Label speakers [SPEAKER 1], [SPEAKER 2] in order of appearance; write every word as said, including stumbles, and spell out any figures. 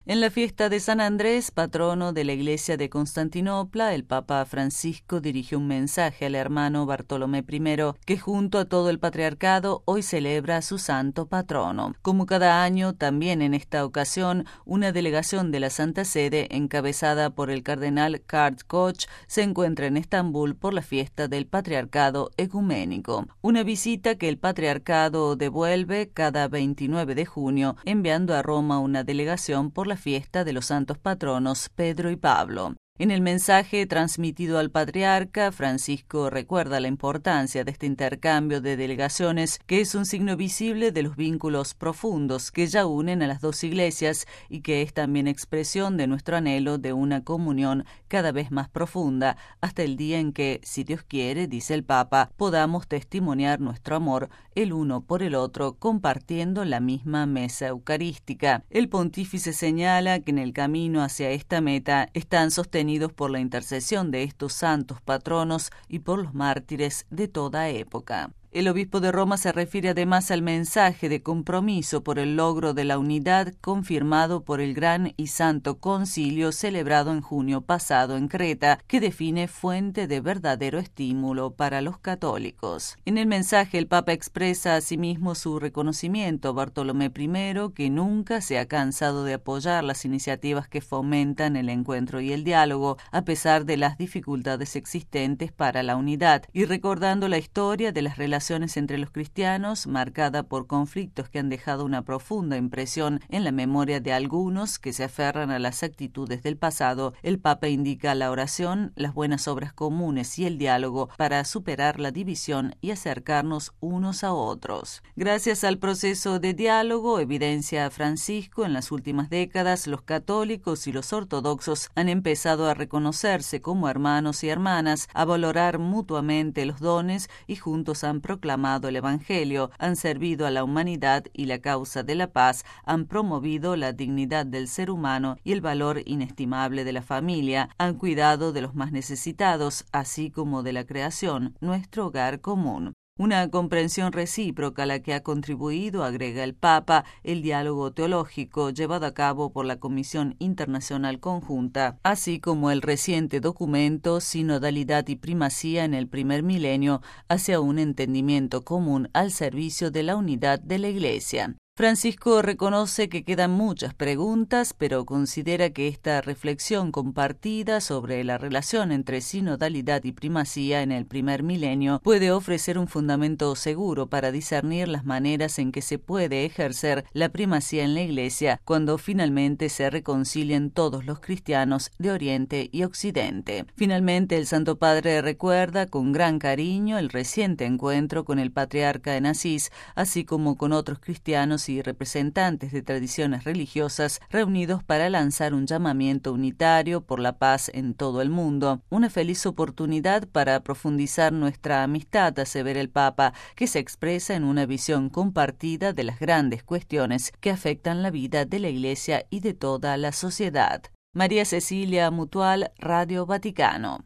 [SPEAKER 1] En la fiesta de San Andrés, patrono de la Iglesia de Constantinopla, el Papa Francisco dirigió un mensaje al hermano Bartolomé primero, que junto a todo el patriarcado hoy celebra a su santo patrono. Como cada año, también en esta ocasión, una delegación de la Santa Sede, encabezada por el cardenal Karl Koch, se encuentra en Estambul por la fiesta del patriarcado ecuménico. Una visita que el patriarcado devuelve cada veintinueve de junio, enviando a Roma una delegación por la fiesta de los santos patronos Pedro y Pablo. En el mensaje transmitido al patriarca, Francisco recuerda la importancia de este intercambio de delegaciones, que es un signo visible de los vínculos profundos que ya unen a las dos iglesias y que es también expresión de nuestro anhelo de una comunión cada vez más profunda, hasta el día en que, si Dios quiere, dice el Papa, podamos testimoniar nuestro amor el uno por el otro, compartiendo la misma mesa eucarística. El pontífice señala que en el camino hacia esta meta están sostenidos por la intercesión de estos santos patronos y por los mártires de toda época. El obispo de Roma se refiere además al mensaje de compromiso por el logro de la unidad confirmado por el Gran y Santo Concilio celebrado en junio pasado en Creta, que define fuente de verdadero estímulo para los católicos. En el mensaje el Papa expresa asimismo su reconocimiento a Bartolomé primero, que nunca se ha cansado de apoyar las iniciativas que fomentan el encuentro y el diálogo, a pesar de las dificultades existentes para la unidad, y recordando la historia de las relaciones entre los cristianos, marcada por conflictos que han dejado una profunda impresión en la memoria de algunos que se aferran a las actitudes del pasado, el Papa indica la oración, las buenas obras comunes y el diálogo para superar la división y acercarnos unos a otros. Gracias al proceso de diálogo, evidencia Francisco, en las últimas décadas los católicos y los ortodoxos han empezado a reconocerse como hermanos y hermanas, a valorar mutuamente los dones y juntos han proclamado el Evangelio, han servido a la humanidad y la causa de la paz, han promovido la dignidad del ser humano y el valor inestimable de la familia, han cuidado de los más necesitados, así como de la creación, nuestro hogar común. Una comprensión recíproca a la que ha contribuido, agrega el Papa, el diálogo teológico llevado a cabo por la Comisión Internacional Conjunta, así como el reciente documento Sinodalidad y Primacía en el Primer Milenio hacia un entendimiento común al servicio de la unidad de la Iglesia. Francisco reconoce que quedan muchas preguntas, pero considera que esta reflexión compartida sobre la relación entre sinodalidad y primacía en el primer milenio puede ofrecer un fundamento seguro para discernir las maneras en que se puede ejercer la primacía en la Iglesia cuando finalmente se reconcilien todos los cristianos de Oriente y Occidente. Finalmente, el Santo Padre recuerda con gran cariño el reciente encuentro con el patriarca de Asís, así como con otros cristianos y representantes de tradiciones religiosas reunidos para lanzar un llamamiento unitario por la paz en todo el mundo. Una feliz oportunidad para profundizar nuestra amistad, asevera el Papa, que se expresa en una visión compartida de las grandes cuestiones que afectan la vida de la Iglesia y de toda la sociedad. María Cecilia Mutual, Radio Vaticano.